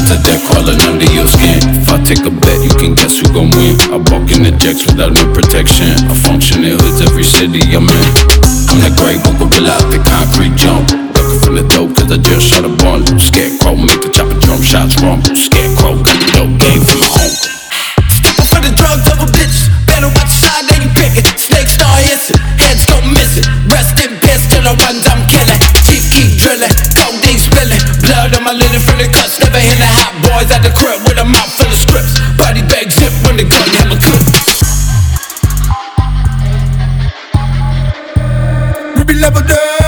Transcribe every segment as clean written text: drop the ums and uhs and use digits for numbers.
Monster that crawling under your skin. If I take a bet, you can guess who gon' win. I walk in the jacks without no protection. I function in hoods every city I'm in. I'm that great one gorilla out the concrete jungle. Ducking from the dope cause I just shot a bundle. Scarecrow make the chopper drum shots rumble. Scarecrow got the dope game from home. Steppin' for the drug double bitches. Better watch the side that you pickin'. Snakes start hissing, heads don't miss it. Rest in piss till the ones I'm killin'. Teeth keep drillin', codeine spillin'. Blood on my linen from the cuts. Never hit the hot boys at the crib with a mouth full of scripts. Body bag zip when the gun hammer clip. Ruby level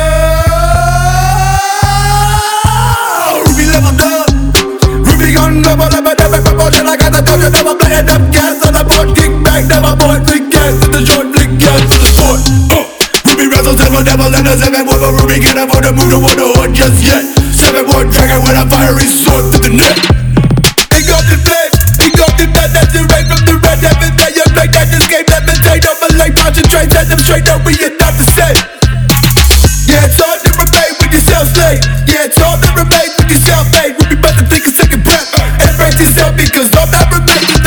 down, Ruby level down. Ruby gun double promotion. I got the dojo, never playing up gas on the board. Kick back, never board, flick gas to the joint, flick gas to the sword. Ruby wrestles devil and a 7 with a Ruby can't afford to move to one hood just yet. 7-1 dragon with a fiery sword to the neck. Pick up the flame, pick up the blood that's the rain from the red heaven. That you like that escape, that maintain over like concentrate. Set them straight up, we are not the same. Yeah, it's hard to remain with yourself slave. Yeah, it's hard to remain with yourself made. Ruby better take a second breath and embrace yourself because I'm not remaining.